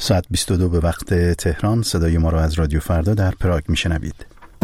ساعت 22 به وقت تهران. صدای ما را از رادیو فردا در پراگ میشنوید.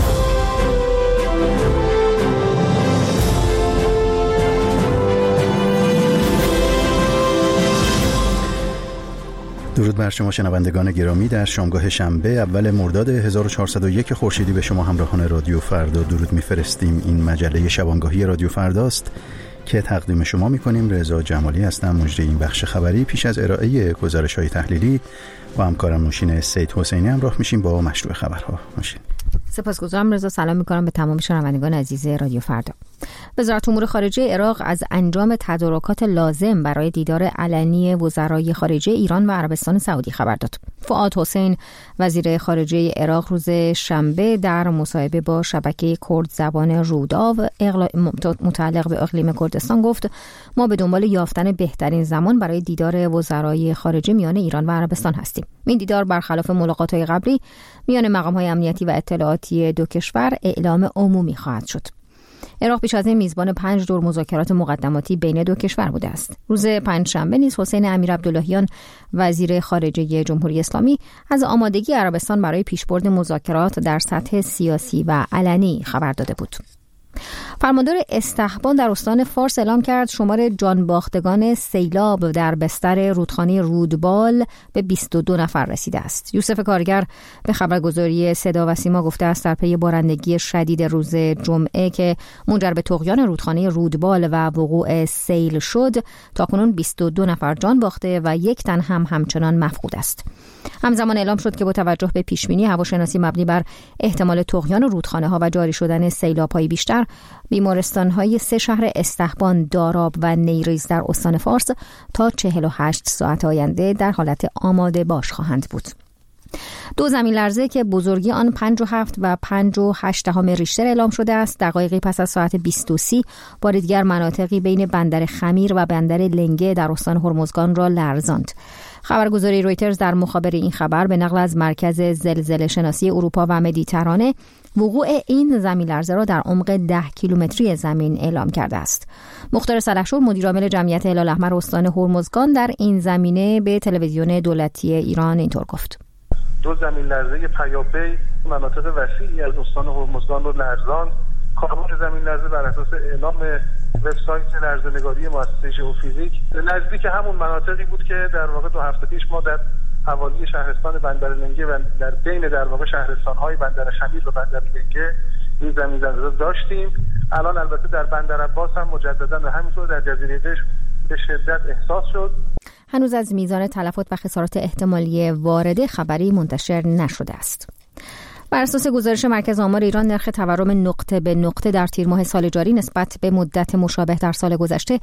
درود بر شما شنوندگان گرامی. در شامگاه شنبه اول مرداد 1401 خورشیدی به شما همراهان رادیو فردا درود میفرستیم. این مجله شبانگاهی رادیو فرداست که تقدیم شما میکنیم. رضا جمالی هستم، مجری این بخش خبری. پیش از ارائه گزارش‌های تحلیلی با همکارم نوشین سید حسینی همراه میشیم با مشروع خبرها. نوشین. سپاسگزارم رضا. سلام میکنم به تمام شنوندگان عزیز رادیو فردا. وزارت امور خارجه عراق از انجام تدارکات لازم برای دیدار علنی وزرای خارجه ایران و عربستان سعودی خبر داد. فؤاد حسین وزیر خارجه عراق روز شنبه در مصاحبه با شبکه کرد زبان روداو متعلق به اقلیم کردستان گفت ما به دنبال یافتن بهترین زمان برای دیدار وزرای خارجه میان ایران و عربستان هستیم. این دیدار برخلاف ملاقات‌های قبلی میان مقام‌های امنیتی و اطلاعاتی دو کشور اعلام عمومی خواهد شد. عراق پیش از این میزبان 5 دور مذاکرات مقدماتی بین دو کشور بوده است. روز پنجشنبه نیز حسین امیرعبداللهیان وزیر خارجه جمهوری اسلامی از آمادگی عربستان برای پیشبرد مذاکرات در سطح سیاسی و علنی خبر داده بود. فرماندار استحبان در استان فارس اعلام کرد شمار جانباختگان سیلاب در بستر رودخانه رودبال به 22 نفر رسیده است. یوسف کارگر به خبرگزاری صدا و سیما گفته است در پی بارندگی شدید روز جمعه که منجر به طغیان رودخانه رودبال و وقوع سیل شد، تاکنون 22 نفر جان باخته و 1 تن هم همچنان مفقود است. همزمان اعلام شد که با توجه به پیشبینی هواشناسی مبنی بر احتمال طغیان رودخانه ها و جاری شدن سیلاب‌های بیشتر، بیمارستان‌های 3 شهر استحبان، داراب و نیریز در استان فارس تا 48 ساعت آینده در حالت آماده باش خواهند بود. 2 زمین لرزه که بزرگی آن 5.7 و 5.8 ریشتر اعلام شده است دقایقی پس از ساعت 20:30 بار دیگر مناطقی بین بندر خمیر و بندر لنگه در استان هرمزگان را لرزاند. خبرگزاری رویترز در مخابره این خبر به نقل از مرکز زلزله شناسی اروپا و مدیترانه وقوع این زمین لرزه را در عمق 10 کیلومتری زمین اعلام کرده است. مختار سلحشور مدیرعامل جمعیت هلال احمر استان هرمزگان در این زمینه به تلویزیون دولتی ایران اینطور گفت: 2 زمین لرزه پیاپی مناطق وسیعی از استان هرمزگان رو لرزاند. کاربر زمین لرزه بر اساس اعلام وبسایت لرزه‌نگاری مؤسسه ژئوفیزیک نزدیک همون مناطقی بود که در واقع 2 هفته پیش ما در حوالی شهرستان بندر لنگه و در بین در واقع شهرستان‌های بندر خمیر و بندر لنگه این زمین لرزه داشتیم. الان البته در بندر عباس هم مجددا و همینطور در جزیره قشم به شدت احساس شد. هنوز از میزان تلفات و خسارات احتمالی وارده خبری منتشر نشده است. بر اساس گزارش مرکز آمار ایران، نرخ تورم نقطه به نقطه در تیر ماه سال جاری نسبت به مدت مشابه در سال گذشته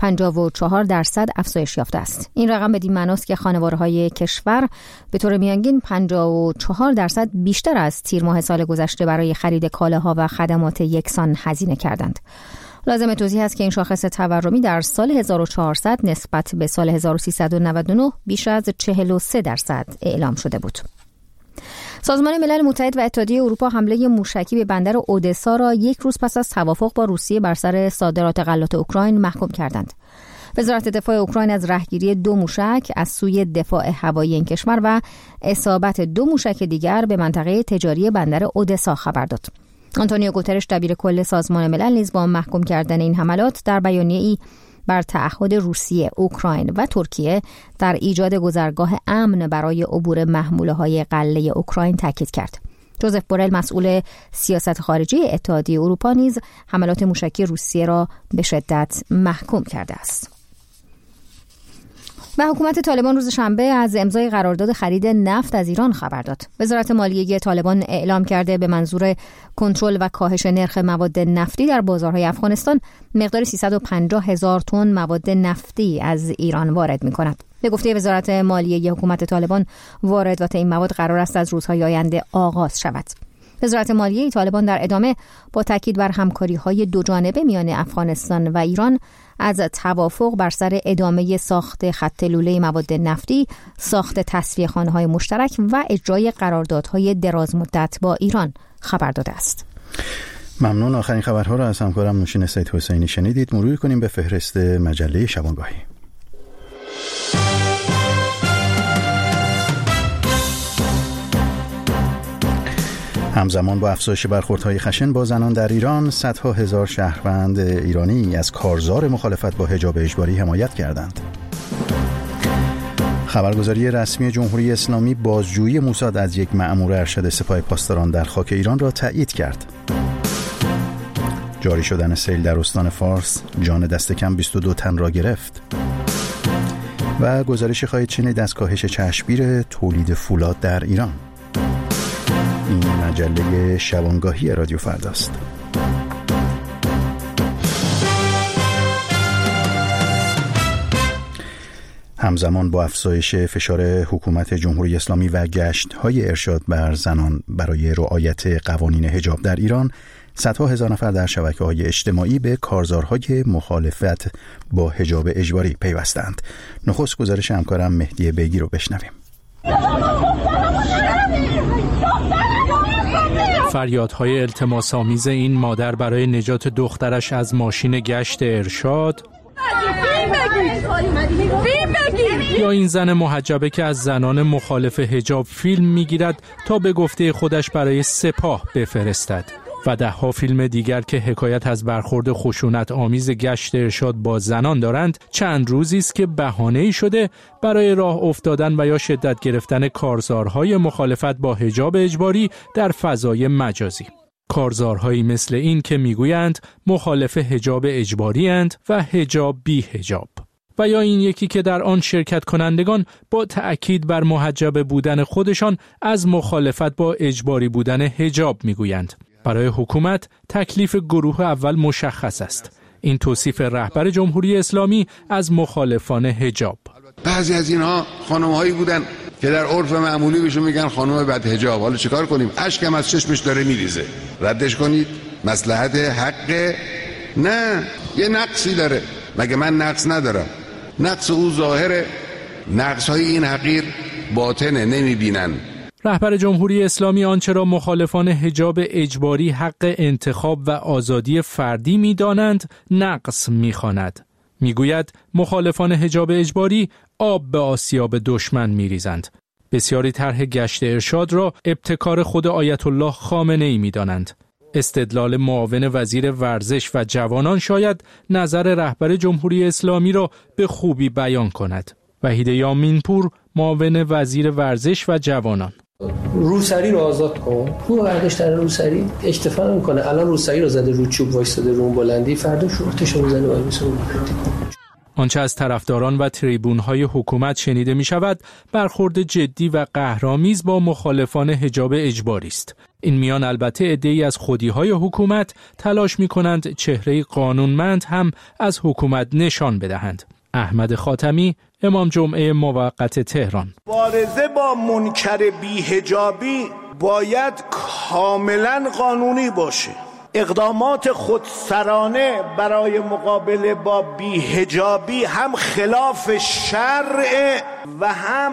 54% افزایش یافته است. این رقم بدین معناست که خانوارهای کشور به طور میانگین 54% بیشتر از تیر ماه سال گذشته برای خرید کالاها و خدمات یکسان هزینه کردند. لازم توضیح است که این شاخص تورمی در سال 1400 نسبت به سال 1399 بیش از 43% اعلام شده بود. سازمان ملل متحد و اتحادیه اروپا حمله موشکی به بندر اودسا را 1 روز پس از توافق با روسیه بر سر صادرات غلات اوکراین محکوم کردند. وزارت دفاع اوکراین از رهگیری 2 موشک از سوی دفاع هوایی این کشور و اصابت 2 موشک دیگر به منطقه تجاری بندر اودسا خبر داد. آنتونیو گوترش دبیر کل سازمان ملل نیز با محکوم کردن این حملات در بیانیه‌ای بر تعهد روسیه، اوکراین و ترکیه در ایجاد گذرگاه امن برای عبور محموله‌های غله اوکراین تاکید کرد. جوزف بورل مسئول سیاست خارجی اتحادیه اروپا نیز حملات موشکی روسیه را به شدت محکوم کرده است. و حکومت طالبان روز شنبه از امضای قرارداد خرید نفت از ایران خبر داد. وزارت مالیه طالبان اعلام کرده به منظور کنترل و کاهش نرخ مواد نفتی در بازارهای افغانستان مقدار 350,000 تن مواد نفتی از ایران وارد می‌کند. به گفته وزارت مالیه حکومت طالبان، واردات این مواد قرار است از روزهای آینده آغاز شود. وزارت مالیه طالبان در ادامه با تاکید بر همکاری‌های دو جانبه میان افغانستان و ایران از توافق بر سر ادامه ساخت خط لوله مواد نفتی، ساخت تصفیه‌خانه‌های مشترک و اجرای قراردادهای درازمدت با ایران خبر داده است. ممنون. آخرین خبرها را از همکارم نوشین سید حسینی شنیدید. مرور کنیم به فهرست مجله شبانگاهی. همزمان با افزایش برخوردهای خشن با زنان در ایران، صدها هزار شهروند ایرانی از کارزار مخالفت با حجاب اجباری حمایت کردند. خبرگزاری رسمی جمهوری اسلامی بازجویی موساد از یک مأمور ارشد سپاه پاسداران در خاک ایران را تایید کرد. جاری شدن سیل در استان فارس جان دست کم 22 تن را گرفت. و گزارش خواهید شنید از کاهش چشمگیر تولید فولاد در ایران. این مجله شبانگاهی رادیو فرداست. همزمان با افزایش فشار حکومت جمهوری اسلامی و گشت‌های ارشاد بر زنان برای رعایت قوانین حجاب در ایران، صدها هزار نفر در شبکه‌های اجتماعی به کارزارهای مخالفت با حجاب اجباری پیوستند. نخست گزارش همکارم مهدی بیگی رو بشنویم. فریادهای التماس‌آمیز این مادر برای نجات دخترش از ماشین گشت ارشاد، یا این زن محجبه که از زنان مخالف حجاب فیلم میگیرد تا به گفته خودش برای سپاه بفرستد، و ده‌ها فیلم دیگر که حکایت از برخورد خشونت آمیز گشت ارشاد با زنان دارند، چند روزی است که بهانه‌ای شده برای راه افتادن و یا شدت گرفتن کارزارهای مخالفت با حجاب اجباری در فضای مجازی. کارزارهایی مثل این که میگویند مخالف حجاب اجباری اند و حجاب بی حجاب، و یا این یکی که در آن شرکت کنندگان با تأکید بر محجب بودن خودشان از مخالفت با اجباری بودن حجاب میگویند. برای حکومت تکلیف گروه اول مشخص است. این توصیف رهبر جمهوری اسلامی از مخالفان حجاب. بعضی از اینها خانم‌هایی بودن که در عرف معمولی بهشون میگن خانم بد حجاب. حالا چیکار کنیم؟ اشکم از چشمش داره میریزه. ردش کنید؟ مصلحت حق؟ نه، یه نقصی داره. مگه من نقص ندارم؟ نقص او ظاهره، نقص‌های این حقیر باطنه، نمیبینن. رهبر جمهوری اسلامی آنچه را مخالفان حجاب اجباری حق انتخاب و آزادی فردی می‌دانند نقص می‌خواند. میگوید مخالفان حجاب اجباری آب به آسیاب دشمن می‌ریزند. بسیاری طرح گشت ارشاد را ابتکار خود آیت الله خامنه‌ای می‌دانند. استدلال معاون وزیر ورزش و جوانان شاید نظر رهبر جمهوری اسلامی را به خوبی بیان کند. وحید یامینپور، معاون وزیر ورزش و جوانان: روسری رو آزاد کن. رو برداشت در روسری اکتفا نمی‌کنه. الان روسری رو زده رو چوب وایساده رو اون بلندی، فردا شورتش رو می‌زنه وایسه اون بلندی. آنچه از طرفداران و تریبون‌های حکومت شنیده می‌شود برخورد جدی و قهرآمیز با مخالفان حجاب اجباری است. این میان البته عده‌ای از خودی‌های حکومت تلاش می‌کنند چهره قانونمند هم از حکومت نشان بدهند. احمد خاتمی، امام جمعه موقت تهران: مبارزه با منکر بی‌حجابی باید کاملا قانونی باشه. اقدامات خودسرانه برای مقابله با بی‌حجابی هم خلاف شرع و هم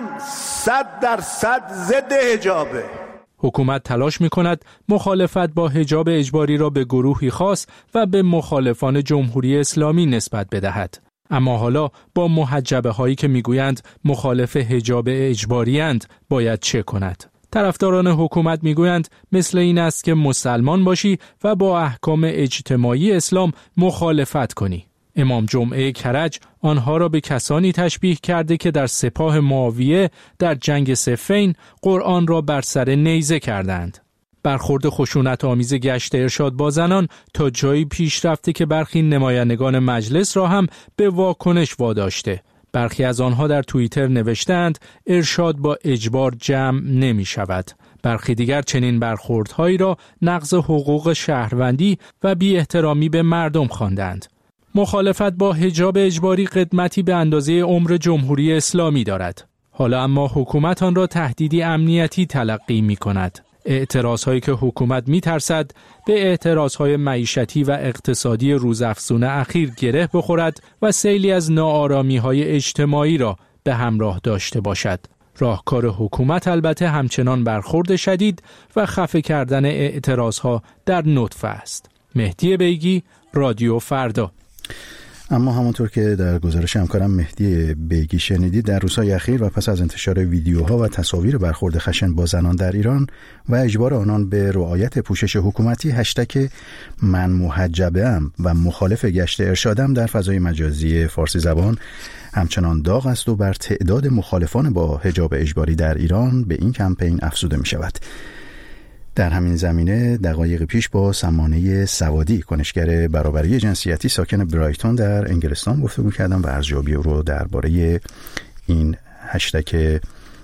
100% ضد حجابه. حکومت تلاش می‌کند مخالفت با حجاب اجباری را به گروهی خاص و به مخالفان جمهوری اسلامی نسبت بدهد. اما حالا با محجبه هایی که میگویند مخالف حجاب اجباری اند باید چه کند؟ طرفداران حکومت میگویند مثل این است که مسلمان باشی و با احکام اجتماعی اسلام مخالفت کنی. امام جمعه کرج آنها را به کسانی تشبیه کرده که در سپاه معاویه در جنگ صفین قرآن را بر سر نیزه کردند. برخورد خشونت آمیز گشت ارشاد با زنان تا جایی پیش رفته که برخی نمایندگان مجلس را هم به واکنش واداشته. برخی از آنها در توییتر نوشتند ارشاد با اجبار جمع نمی شود. برخی دیگر چنین برخوردهایی را نقض حقوق شهروندی و بی احترامی به مردم خواندند. مخالفت با حجاب اجباری قدمتی به اندازه عمر جمهوری اسلامی دارد. حالا اما حکومت آن را تهدیدی امنیتی تلقی می کند. اعتراضهایی که حکومت می‌ترسد به اعتراضهای معیشتی و اقتصادی روزافزون اخیر گره بخورد و سیلی از ناآرامی‌های اجتماعی را به همراه داشته باشد. راهکار حکومت البته همچنان برخورد شدید و خفه کردن اعتراضها در نطفه است. مهدی بیگی، رادیو فردا. اما همونطور که در گزارش همکارم مهدی بیگی شنیدید، در روزهای اخیر و پس از انتشار ویدیوها و تصاویر برخورد خشن با زنان در ایران و اجبار آنان به رعایت پوشش حکومتی، هشتگ من محجبه‌ام و مخالف گشت ارشادم در فضای مجازی فارسی زبان همچنان داغ است و بر تعداد مخالفان با حجاب اجباری در ایران به این کمپین افزوده می شود. در همین زمینه دقایق پیش با سمانه سوادی، کنشگر برابری جنسیتی ساکن برایتون در انگلستان گفتگو کردم و ارزیابی او رو درباره این هشتگ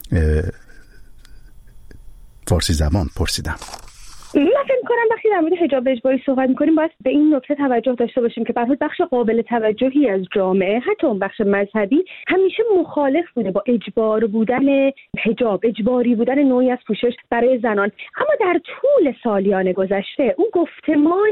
فارسی زبان پرسیدم. من فکر می‌کنم وقتی در مورد حجاب اجباری صحبت می‌کنیم باید به این نکته توجه داشته باشیم که به هر حال بخش قابل توجهی از جامعه، حتی اون بخش مذهبی، همیشه مخالف بوده با اجبار بودن حجاب، اجباری بودن نوعی از پوشش برای زنان. اما در طول سالیان گذشته اون گفتمان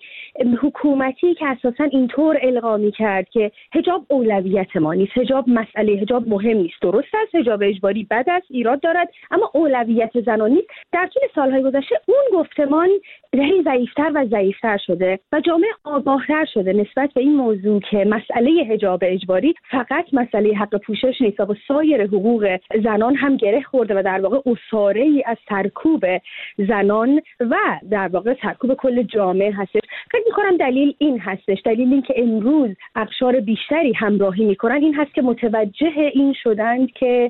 حکومتی که اساساً اینطور القا می‌کرد که حجاب اولویت ما نیست، حجاب مهم نیست، درست است حجاب اجباری بد است، ایراد دارد، اما اولویت زنان نیست، در طول سال‌های گذشته اون گفتمان ضعیف‌تر و ضعیف‌تر شده و جامعه آگاه‌تر شده نسبت به این موضوع که مسئله حجاب اجباری فقط مسئله حق پوشش نیست و با سایر حقوق زنان هم گره خورده و در واقع عصاره‌ای از سرکوب زنان و در واقع سرکوب کل جامعه هستش. فکر می‌کنم دلیل این هستش، دلیل این که امروز اقشار بیشتری همراهی می‌کنن این هست که متوجه این شدند که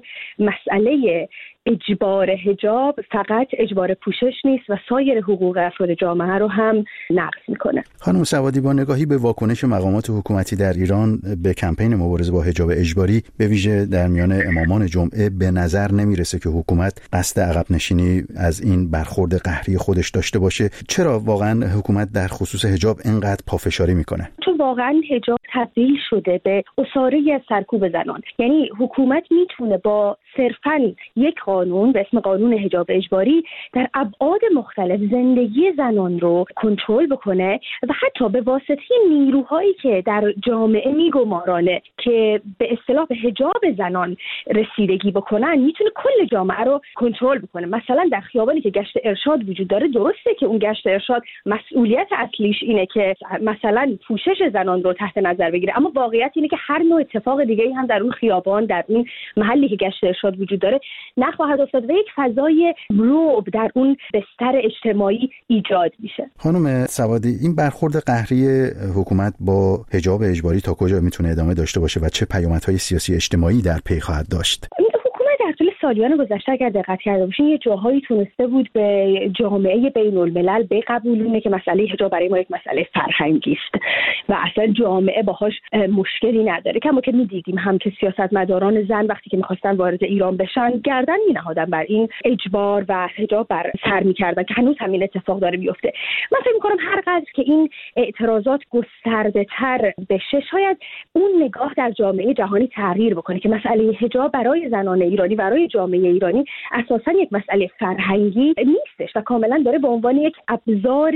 مسئله اجبار حجاب فقط اجبار پوشش نیست و سایر حقوق افراد جامعه رو هم نقض میکنه. خانم سوادی، با نگاهی به واکنش مقامات حکومتی در ایران به کمپین مبارزه با حجاب اجباری، به ویژه در میان امامان جمعه، به نظر نمیرسه که حکومت قصد عقب نشینی از این برخورد قهری خودش داشته باشه. چرا واقعا حکومت در خصوص حجاب اینقدر پافشاری میکنه؟ چون واقعا حجاب تبدیل شده به عصاره‌ای از سرکوب زنان. یعنی حکومت میتونه با صرفاً یک قانون به اسم قانون حجاب اجباری در ابعاد مختلف زندگی زنان رو کنترل بکنه و حتی به واسطه نیروهایی که در جامعه میگمارانه که به اصطلاح به حجاب زنان رسیدگی بکنن میتونه کل جامعه رو کنترل بکنه. مثلا در خیابانی که گشت ارشاد وجود داره، درسته که اون گشت ارشاد مسئولیت اصلیش اینه که مثلا پوشش زنان رو تحت نظر بگیره، اما واقعیت اینه که هر نوع اتفاق دیگه‌ای هم در اون خیابان، در اون محلی که گشت ارشاد وجود داره نخواهد افتاد و یک فضای رعب در اون بستر اجتماعی ایجاد میشه. خانم سوادی، این برخورد قهری حکومت با حجاب اجباری تا کجا میتونه ادامه داشته باشه و چه پیامدهای سیاسی اجتماعی در پی خواهد داشت؟ در طول سالیان گذشته اگر دقت کرده باشین یه جاهایی تونسته بود به جامعه بین الملل بقبولونه که مسئله حجاب برای ما یک مسئله فرهنگی است و اصلا جامعه باهاش مشکلی نداره. کما که می‌دیدیم هم که سیاستمداران زن وقتی که می‌خواستن وارد ایران بشن گردن می‌نهادن بر این اجبار و حجاب بر سر می‌کردن که هنوز همین اتفاق داره میفته. من فکر می‌کنم هر قدر که این اعتراضات گسترده‌تر بشه شاید اون نگاه در جامعه جهانی تغییر بکنه که مسئله حجاب برای زنان ایرانی، برای جامعه ایرانی اساساً یک مسئله فرهنگی نیستش و کاملا داره به عنوان یک ابزار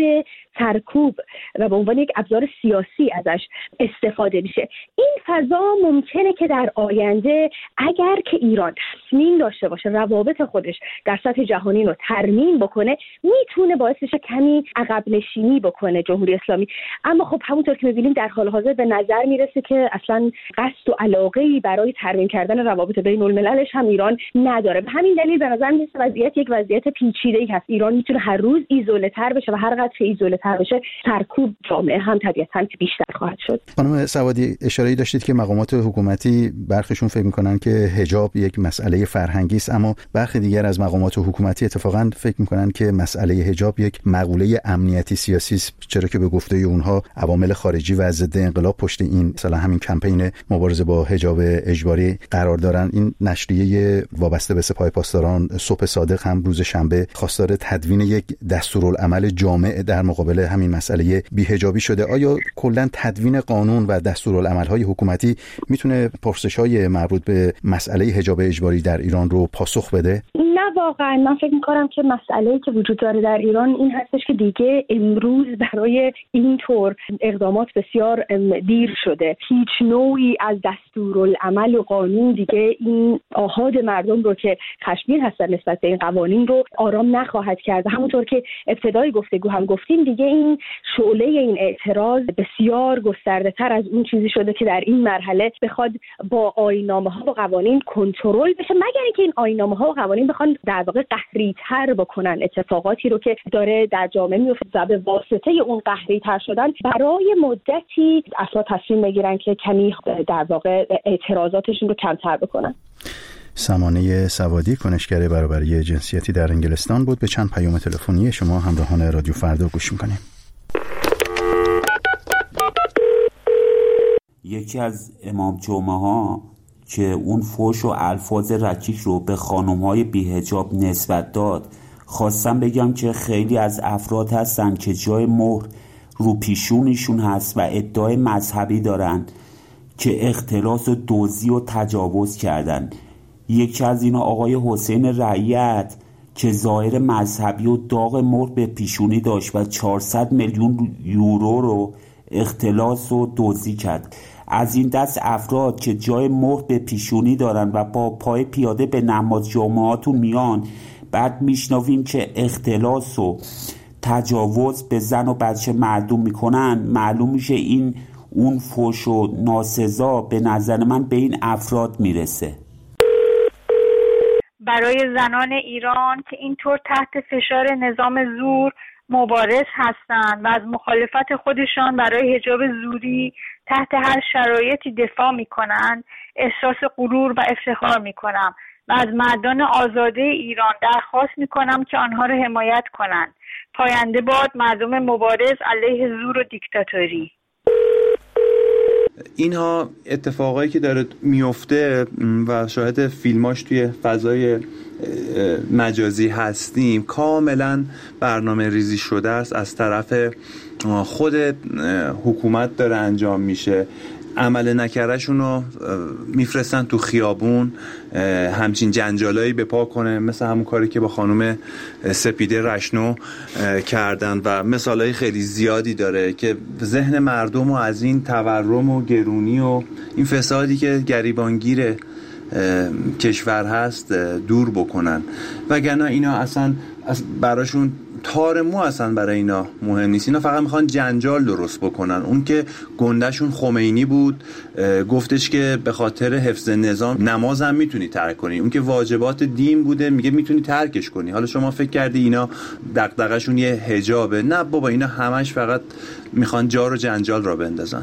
سرکوب و به عنوان یک ابزار سیاسی ازش استفاده میشه. این فضا ممکنه که در آینده اگر که ایران تصمیم داشته باشه روابط خودش در سطح جهانی رو ترمیم بکنه میتونه باعث بشه کمی عقب نشینی بکنه جمهوری اسلامی. اما خب همونطور که می‌بینیم در حال حاضر به نظر میرسه که اصلا قصد و علاقه‌ای برای ترمیم کردن روابط بین المللش هم ایران نداره. به همین دلیل به نظر میاد وضعیت یک وضعیت پیچیده‌ای هست. ایران میتونه هر روز ایزوله‌تر بشه و هر قدر که ایزوله‌تر بشه سرکوب جامعه هم طبیعتاً بیشتر خواهد شد. خانم سوادی، اشاره‌ای داشتید که مقامات حکومتی برخیشون فکر می‌کنن که حجاب یک مسئله فرهنگی است، اما برخی دیگر از مقامات حکومتی اتفاقاً فکر می‌کنن که مسئله حجاب یک مقوله امنیتی سیاسی است، چرا که به گفته اونها عوامل خارجی و ضد انقلاب پشت این مثلا همین کمپین مبارزه با حجاب اجباری قرار دارن. این نشریه وابسته به سپاه پاسداران صبح صادق هم روز شنبه خواستار تدوین یک دستورالعمل جامع در مقابل همین مسئله بی‌حجابی شده. آیا کلاً تدوین قانون و دستورالعمل‌های حکومتی میتونه پرسش‌های مربوط به مسئله حجاب اجباری در ایران رو پاسخ بده؟ نه واقعا من فکر میکنم که مسئله‌ای که وجود داره در ایران این هستش که دیگه امروز برای اینطور اقدامات بسیار دیر شده. هیچ نوعی از دستورالعمل و قانون دیگه این آحاد مردم رو که خشمگین هستن نسبت به این قوانین رو آرام نخواهد کرد. همونطور که ابتدای گفتگو هم گفتیم دیگه این شعله این اعتراض بسیار گسترده‌تر از اون چیزی شده که در این مرحله بخواد با آیین‌نامه‌ها و قوانین کنترل بشه، مگر اینکه این آیین‌نامه‌ها و قوانین بخوان در واقع قهری‌تر بکنن اتفاقاتی رو که داره در جامعه میفته. به واسطه اون قهری‌تر شدن برای مدتی افراد تصمیم میگیرن که کمی در واقع اعتراضاتشون رو کمتر بکنن. سمانه سوادی، کنشگر برابری جنسیتی در انگلستان بود. به چند پیام تلفنی شما همراهان رادیو فردا گوش می‌کنیم. یکی از امام جمعه ها که اون فحش و الفاظ رکیک رو به خانم‌های بی‌حجاب نسبت داد، خواستم بگم که خیلی از افراد هستن که جای مهر رو پیشونیشون هست و ادعای مذهبی دارن که اختلاس و دزدی و تجاوز کردن. یکی از اینا آقای حسین رعیت که ظاهر مذهبی و داغ مهر به پیشونی داشت و 400 میلیون یورو رو اختلاس و دزدی کرد. از این دست افراد که جای مهر به پیشونی دارن و با پای پیاده به نماز جمعهاتون میان، بعد میشنویم که اختلاس و تجاوز به زن و بچه معدوم میکنن، معلوم میشه این اون فحش و ناسزا به نظر من به این افراد میرسه. برای زنان ایران که اینطور تحت فشار نظام زور مبارز هستند و از مخالفت خودشان برای حجاب زوری تحت هر شرایطی دفاع میکنند، احساس غرور و افتخار میکنم و از مردان آزاده ایران درخواست میکنم که آنها را حمایت کنند. پاینده باد مردم مبارز علیه زور و دیکتاتوری. اینها اتفاقایی که داره میفته و شاهد فیلماش توی فضای مجازی هستیم، کاملا برنامه ریزی شده است، از طرف خود حکومت داره انجام میشه. عمل نکردهشون رو میفرستن تو خیابون، همچین جنجالایی به پا کنه، مثل همون کاری که با خانم سپیده رشنو کردن و مثالای خیلی زیادی داره که ذهن مردم رو از این تورم و گرونی و این فسادی که گریبانگیر کشور هست دور بکنن. وگرنه اینا اصلا براشون تار مو اصلا برای اینا مهم نیست. اینا فقط میخوان جنجال درست بکنن. اون که گندهشون خمینی بود گفتش که به خاطر حفظ نظام نماز هم میتونی ترک کنی، اون که واجبات دین بوده میگه میتونی ترکش کنی. حالا شما فکر کردی اینا دغدغه‌شون یه حجابه؟ نه بابا، اینا همش فقط میخوان جار و جنجال را بندازن.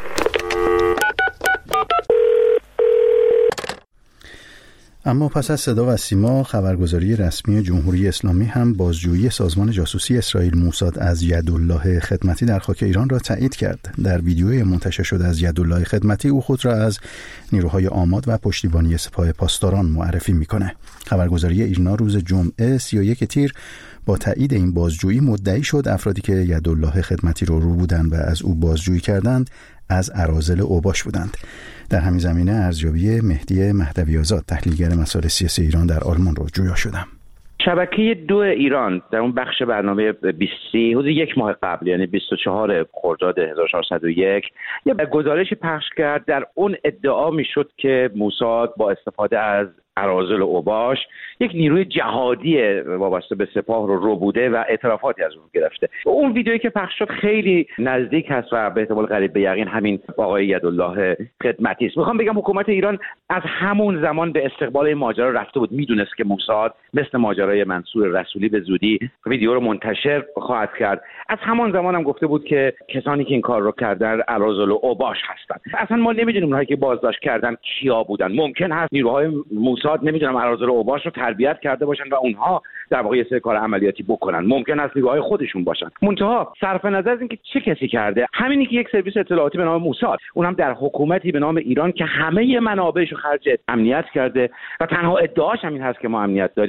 اما پس از صدا و سیما، خبرگزاری رسمی جمهوری اسلامی هم بازجویی سازمان جاسوسی اسرائیل موساد از یدالله خدمتی در خاک ایران را تایید کرد. در ویدیوی منتشر شده از یدالله خدمتی، او خود را از نیروهای آماد و پشتیبانی سپاه پاسداران معرفی میکنه. خبرگزاری ایرنا روز جمعه 31 تیر با تایید این بازجویی مدعی شد افرادی که یدالله خدمتی رو بودند و از او بازجویی کردند از اراذل اوباش بودند. در همین زمینه ارزیابی مهدی مهدوی آزاد، تحلیلگر مسائل سیاسی ایران در آلمان رو جویا شدم. شبکه 2 ایران در اون بخش برنامه 20 حدود یک ماه قبل، یعنی 24 خرداد 1401 یه گزارشی پخش کرد. در اون ادعا میشد که موساد با استفاده از اراذل اوباش یک نیروی جهادی وابسته به سپاه رو بوده و اعترافاتی از اون گرفته. اون ویدیویی که پخش شد خیلی نزدیک هست و به احتمال قریب به یقین همین آقای یدالله خدمتی است. میخوام بگم حکومت ایران از همون زمان به استقبال این ماجرا رفته بود، میدونست که موساد مثل ماجرای منصور رسولی به زودی ویدیو رو منتشر خواهد کرد. از همون زمان هم گفته بود که کسانی که این کار رو کردن اراذل اوباش هستن. اصلا ما نمیدونیم اونهایی که بازداشت کردن کیا بودن. ممکن هست نیروهای موساد نمیدونم اراذل اوباش رو تربیت کرده باشن و اونها در واقع یه سری کار عملیاتی بکنن. ممکن است نیروهای خودشون باشن. منتها صرف نظر از اینکه چه کسی کرده، همینی که یک سرویس اطلاعاتی به نام موساد، اونم در حکومتی به نام ایران که همه منابعش رو خرج امنیت کرده و تنها ادعاش همین هست که ما امنیت داریم،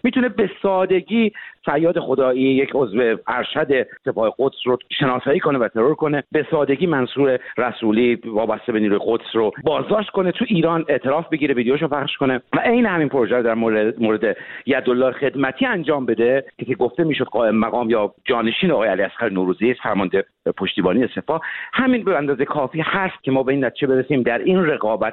میتونه به سادگی فریاد خدایی یک عضو ارشد سپاه قدس رو شناسایی کنه و ترور کنه، به سادگی منصور رسولی وابسته به نیروی قدس رو بازداشت کنه، تو ایران اعتراف بگیره، ویدیوشو پخش کنه و عین همین پروژه رو در مورد یدالله خدمتی انجام بده که گفته میشد قائم مقام یا جانشین آقای علی اصغر نوروزی فرمانده پشتیبانی سپاه. همین به اندازه کافی هست که ما به این نتیجه برسیم در این رقابت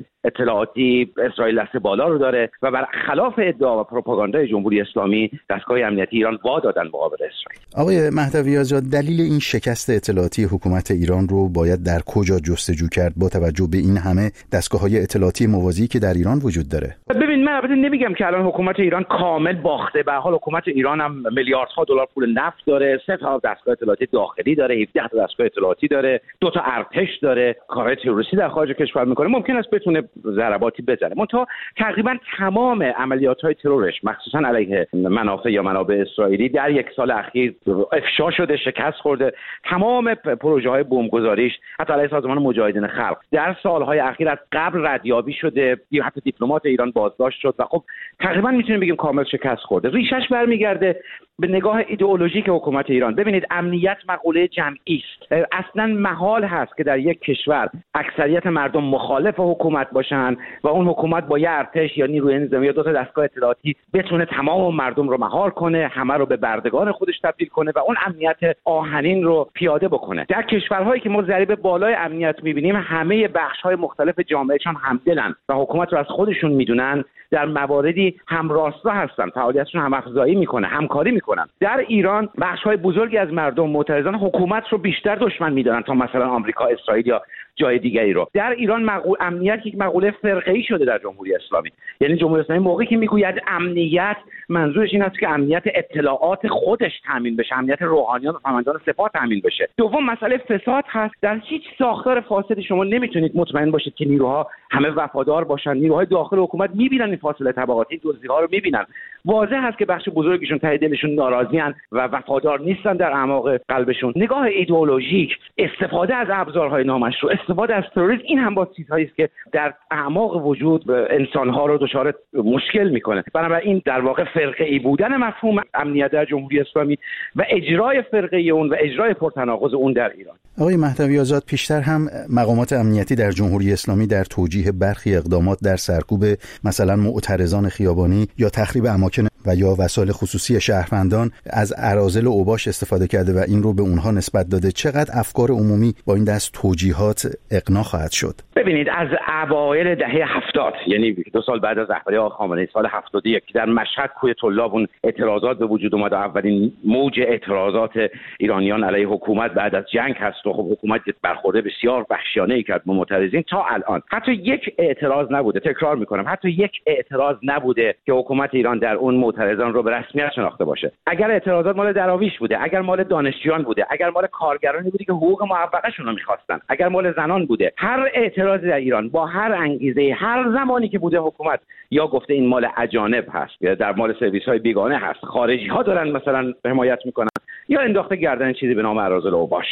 اطلاعاتی اسرائیل دست بالا رو داره و برخلاف ادعا و پروپاگاندای جمهوری اسلامی دستگاه امنیتی ایران وا دادن مقابل اسرائیل. آقای مهدوی آزاد، دلیل این شکست اطلاعاتی حکومت ایران رو باید در کجا جستجو کرد با توجه به این همه دستگاه‌های اطلاعاتی موازی که در ایران وجود داره؟ ببین، من البته نمیگم که الان حکومت ایران کامل باخته، به هر حال حکومت ایران هم میلیاردها دلار پول نفت داره، 3 تا دستگاه اطلاعاتی داخلی داره، 17 تا دستگاه اطلاعاتی داره، 2 تا ارتش داره، کارهای تروریستی در خارج کشور میکنه، ممکن است بتونه ضرباتی بزنه. منتها تقریبا تمام عملیات‌های ترورش مخصوصا علیه منافع یا منابع اسرائیلی در یک سال اخیر افشا شده، شکست خورده. تمام پروژه‌های بمبگذاریش حتی علیه سازمان مجاهدین خلق در سال‌های اخیر از قبل ردیابی شده، یا حتی دیپلمات ایران بازداشت شد و خب تقریبا میتونیم بگیم کامل شکست خورده. ریشش برمیگرده به نگاه ایدئولوژیک حکومت ایران. ببینید، امنیت مقوله جمعی است. اصلا محال هست که در یک کشور اکثریت مردم مخالف حکومت باشن و اون حکومت با یه ارتش یا نیروی نظامی یا 2 تا دستگاه اطلاعاتی بتونه تمام مردم رو مهار کنه، همه رو به بردگان خودش تبدیل کنه و اون امنیت آهنین رو پیاده بکنه. در کشورهایی که ما ضریب بالای امنیت می‌بینیم، همه بخش‌های مختلف جامعهشان همدلن و حکومت رو از خودشون میدونن، در مواردی همراستا هستن، فعالیتشون هم‌افزایی میکنه، همکاری میکنن. در ایران بخش‌های بزرگی از مردم معترضان حکومت رو بیشتر دشمن میدونن تا مثلا آمریکا، اسرائیل یا جای دیگری رو. در ایران امنیت یک مقوله فرقه‌ای شده در جمهوری اسلامی. یعنی جمهوری اسلامی موقعی که میگوید امنیت، منظورش این است که امنیت اطلاعات خودش تامین بشه، امنیت روحانیان و فرماندهان سپاه تامین بشه. دوم، مسئله فساد هست. در هیچ ساختار فاسدی شما نمیتونید مطمئن باشید که نیروها همه وفادار باشن. نیروهای داخل حکومت میبینن این فاصله طبقاتی، دزدی‌ها رو میبینن. واضح هست که بخش بزرگیشون ته دلشون ناراضیان و وفادار نیستن در اعماق قلبشون. نگاه ایدئولوژیک، استفاده از ابزارهای نامشروع، استفاده از تروریسم، این هم با چیزهایی است که در اعماق وجود انسان‌ها رو دچار مشکل میکنه. بنابراین در واقع فرقه‌ای بودن مفهوم امنیت در جمهوری اسلامی و اجرای فرقه‌ای اون و اجرای پرتناقض اون در ایران. آقای مهدوی آزاد، پیشتر هم مقامات امنیتی در جمهوری اسلامی در توجیه برخی اقدامات در سرکوب مثلا معترضان خیابانی یا تخریب اماکن و یا وسایل خصوصی شهروندان از اراذل اوباش استفاده کرده و این رو به اونها نسبت داده. چقدر افکار عمومی با این دست توجیهات اقناع خواهد شد؟ ببینید، از اوایل دهه 70، یعنی 2 سال بعد از رهبری آقای خامنه‌ای، سال 71 که در مشهد کوی طلاب اون اعتراضات به وجود اومد، اولین موج اعتراضات ایرانیان علیه حکومت بعد از جنگ هست و خب حکومت برخورد بسیار وحشیانه‌ای کرد با معترضین. تا الان حتی یک اعتراض نبوده، تکرار می‌کنم، حتی یک اعتراض نبوده که حکومت ایران در اون معترضان رو به رسمیت شناخته باشه. اگر اعتراضات مال دراویش بوده، اگر مال دانشجویان بوده، اگر مال کارگرانی بوده که حقوق معوقه‌شون رو می‌خواستن، اگر مال زنان بوده، هر اعتراضی در ایران با هر انگیزه، هر زمانی که بوده، حکومت یا گفته این مال اجانب هست یا در مال سرویس‌های بیگانه هست، خارجی‌ها دارن مثلا حمایت می‌کنن، یا انداخته گردن چیزی به نام اراذل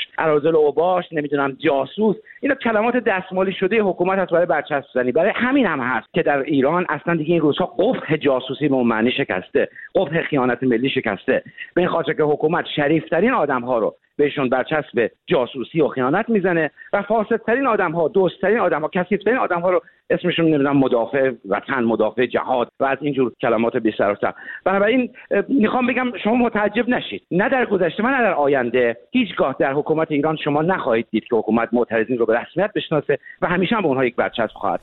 اوباش، نمیدونم جاسوس. اینا کلمات دستمالی شده حکومت هست برای برچسب زنی. برای همین هم هست که در ایران اصلا دیگه این روزها قبح جاسوسی به اون معنی شکسته، قبح خیانت ملی شکسته. به این خاطر که حکومت شریفترین آدم‌ها رو بهشون برچسب جاسوسی و خیانت میزنه و فاسدترین آدم‌ها، دوستترین آدم‌ها، کثیف‌ترین آدم‌ها رو اسمشون نمیدونم مدافع وطن، مدافع جهاد و از اینجور کلمات بی سر و سر. بنابراین میخوام بگم شما متعجب نشید، نه در گذشته و نه در آینده هیچگاه در حکومت ایران شما نخواهید دید که حکومت معترضین رو به رسمیت بشناسه و همیشه هم به اونها یک برچسب خواهد.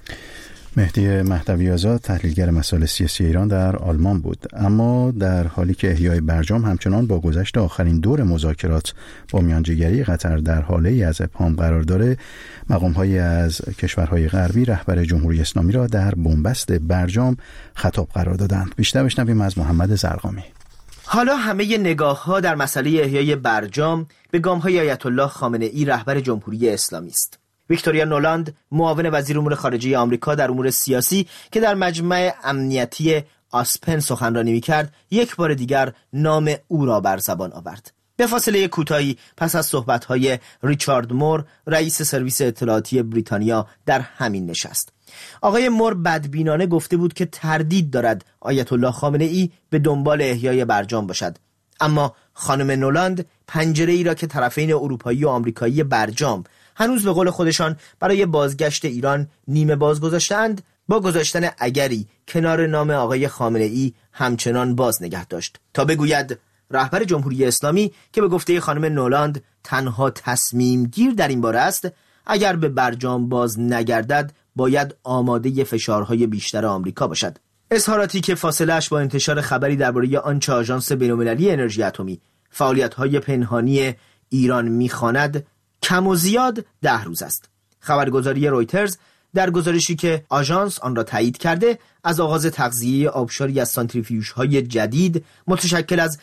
مهدی مهدوی آزاد، تحلیلگر مسائل سیاسی ایران، در آلمان بود. اما در حالی که احیای برجام همچنان با گذشت آخرین دور مذاکرات با میانجیگری قطر در حاله‌ای از ابهام قرار داره، مقام‌هایی از کشورهای غربی رهبر جمهوری اسلامی را در بنبست برجام خطاب قرار دادند. بیشتر بشنویم از محمد زرقامی. حالا همه نگاه‌ها در مسئله احیای برجام به گام‌های آیت الله خامنه‌ای رهبر جمهوری اسلامی است. ویکتوریا نولاند، معاون وزیر امور خارجه آمریکا در امور سیاسی که در مجمع امنیتی آسپن سخنرانی می‌کرد، یک بار دیگر نام او را بر زبان آورد. به فاصله کوتاهی پس از صحبت‌های ریچارد مور، رئیس سرویس اطلاعاتی بریتانیا، در همین نشست. آقای مور بدبینانه گفته بود که تردید دارد آیت الله خامنه ای به دنبال احیای برجام باشد، اما خانم نولاند پنجره ای را که طرفین اروپایی و آمریکایی برجام هنوز به قول خودشان برای بازگشت ایران نیمه باز گذاشتند، با گذاشتن اگری کنار نام آقای خامنه ای همچنان باز نگه داشت تا بگوید رهبر جمهوری اسلامی که به گفته خانم نولاند تنها تصمیم گیر در این باره است، اگر به برجام باز نگردد باید آماده فشارهای بیشتر آمریکا باشد. اظهاراتی که فاصله‌اش با انتشار خبری درباره آنچه آژانس بین‌المللی انرژی اتمی فعالیت‌های پنهانی ایران می‌خواند کم و زیاد 10 روز است. خبرگزاری رویترز در گزارشی که آژانس آن را تایید کرده از آغاز تغذیه آبشاری از سانتریفیوژهای جدید متشکل از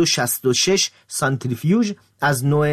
166 سانتریفیوژ از نوع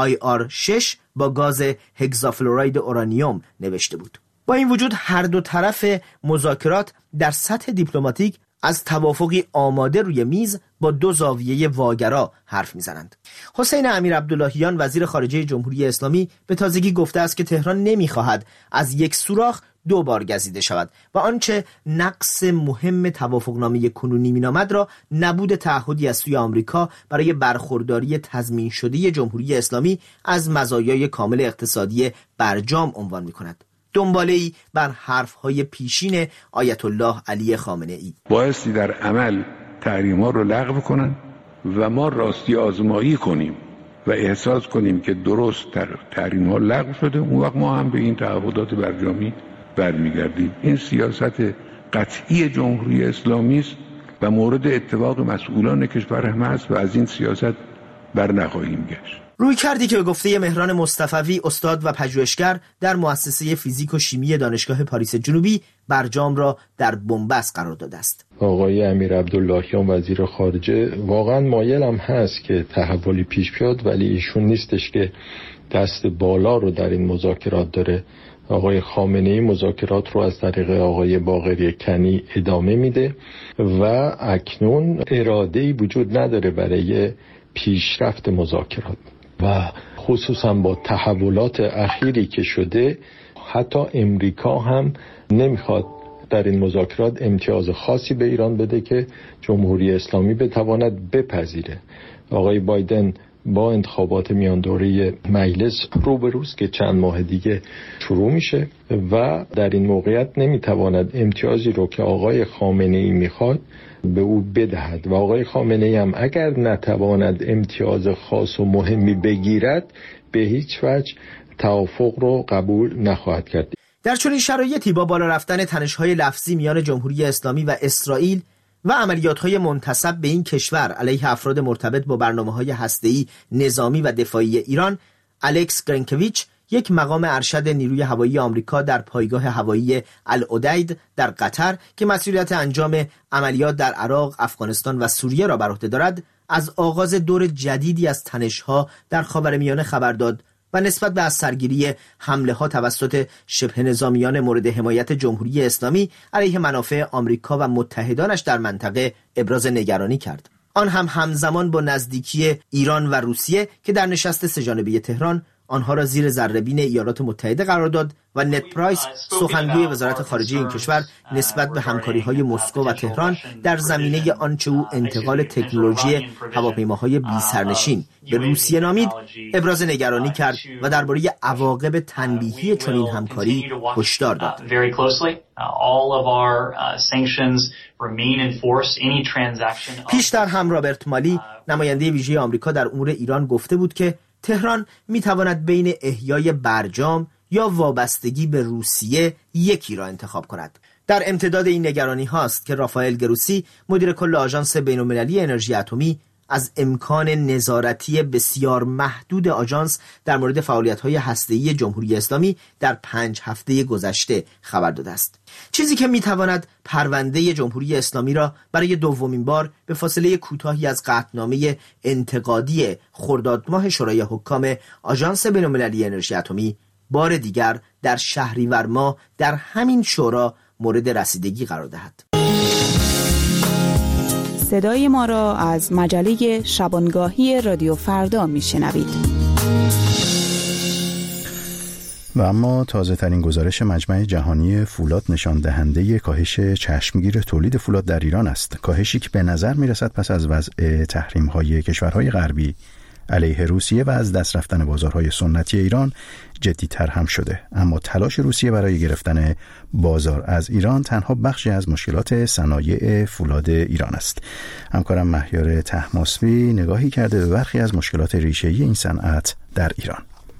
IR6 با گاز هگزافلوراید اورانیوم نوشته بود. با این وجود هر دو طرف مذاکرات در سطح دیپلماتیک از توافقی آماده روی میز با دو زاویه واگرا حرف میزنند. حسین امیرعبداللهیان وزیر خارجه جمهوری اسلامی به تازگی گفته است که تهران نمیخواهد از یک سوراخ 2 بار گزیده شود و آنچه نقص مهم توافقنامه کنونی مینامد را نبود تعهدی از سوی آمریکا برای برخورداری تضمین شده جمهوری اسلامی از مزایای کامل اقتصادی برجام عنوان میکند. دنباله‌ای بر حرف‌های پیشین آیت الله علی خامنه ای بایستی در عمل تحریم‌ها رو لغو کنن و ما راستی آزمایی کنیم و احساس کنیم که درست تحریم‌ها لغو شده، اون وقت ما هم به این تعهدات برجامی برمیگردیم. این سیاست قطعی جمهوری اسلامی است و مورد اتفاق مسئولان کشور هم است و از این سیاست بر نخواهیم گشت. روی کردی که به گفته مهران مصطفوی استاد و پژوهشگر در مؤسسه فیزیک و شیمی دانشگاه پاریس جنوبی برجام را در بنبست قرار داده است. آقای امیرعبداللهیان وزیر خارجه واقعا مایل هم هست که تحولی پیش بیاد، ولی ایشون نیستش که دست بالا رو در این مذاکرات داره. آقای خامنه ای مذاکرات رو از طریق آقای باقری کنی ادامه میده و اکنون اراده‌ای وجود نداره برای پیشرفت مذاکرات و خصوصا با تحولات اخیری که شده حتی امریکا هم نمیخواد در این مذاکرات امتیاز خاصی به ایران بده که جمهوری اسلامی بتواند بپذیره. آقای بایدن با انتخابات میان دوره مجلس روبروست که چند ماه دیگه شروع میشه و در این موقعیت نمیتواند امتیازی رو که آقای خامنه ای میخواد به او بدهد و آقای خامنه ای هم اگر نتواند امتیاز خاص و مهمی بگیرد به هیچ وجه توافق رو قبول نخواهد کرد. در چنین شرایطی با بالا رفتن تنش‌های لفظی میان جمهوری اسلامی و اسرائیل و عملیات‌های منتسب به این کشور علیه افراد مرتبط با برنامه‌های هسته‌ای نظامی و دفاعی ایران، الکس گرینکویچ یک مقام ارشد نیروی هوایی آمریکا در پایگاه هوایی العدید در قطر که مسئولیت انجام عملیات در عراق، افغانستان و سوریه را بر عهده دارد، از آغاز دور جدیدی از تنش‌ها در خاورمیانه خبر داد و نسبت به از سرگیری حمله‌ها توسط شبه نظامیان مورد حمایت جمهوری اسلامی علیه منافع آمریکا و متحدانش در منطقه ابراز نگرانی کرد. آن هم همزمان با نزدیکی ایران و روسیه که در نشست سه‌جانبه تهران آنها را زیر ذره‌بین ایالات متحده قرار داد و نت پرایس سخنگوی وزارت خارجه این کشور نسبت به همکاری‌های مسکو و تهران در زمینه آنچه او انتقال تکنولوژی هواپیماهای بی‌سرنشین به روسیه نامید ابراز نگرانی کرد و درباره عواقب تنبیهی چنین همکاری هشدار داد. پیشتر هم رابرت مالی نماینده ویژه آمریکا در امور ایران گفته بود که تهران میتواند بین احیای برجام یا وابستگی به روسیه یکی را انتخاب کند. در امتداد این نگرانی هاست که رافائل گروسی مدیر کل آژانس بین‌المللی انرژی اتمی از امکان نظارتی بسیار محدود آژانس در مورد فعالیت‌های هسته‌ای جمهوری اسلامی در 5 هفته گذشته خبر داده است. چیزی که می‌تواند پرونده جمهوری اسلامی را برای دومین بار به فاصله کوتاهی از قطعنامه انتقادی خرداد ماه شورای حکام آژانس بین‌المللی انرژی اتمی بار دیگر در شهریور ماه در همین شورا مورد رسیدگی قرار دهد. صدای ما را از مجله شبانگاهی رادیو فردا میشنوید. و اما تازه ترین گزارش مجمع جهانی فولاد نشان دهنده کاهش چشمگیر تولید فولاد در ایران است. کاهشی که به نظر می رسد پس از وضع تحریم های کشورهای غربی علیه روسیه و از دست رفتن بازارهای سنتی ایران جدی‌تر هم شده. اما تلاش روسیه برای گرفتن بازار از ایران تنها بخشی از مشکلات صنایع فولاد ایران است. همکارم مهیار طهماسبی نگاهی کرده به برخی از مشکلات ریشه‌ای این صنعت در ایران.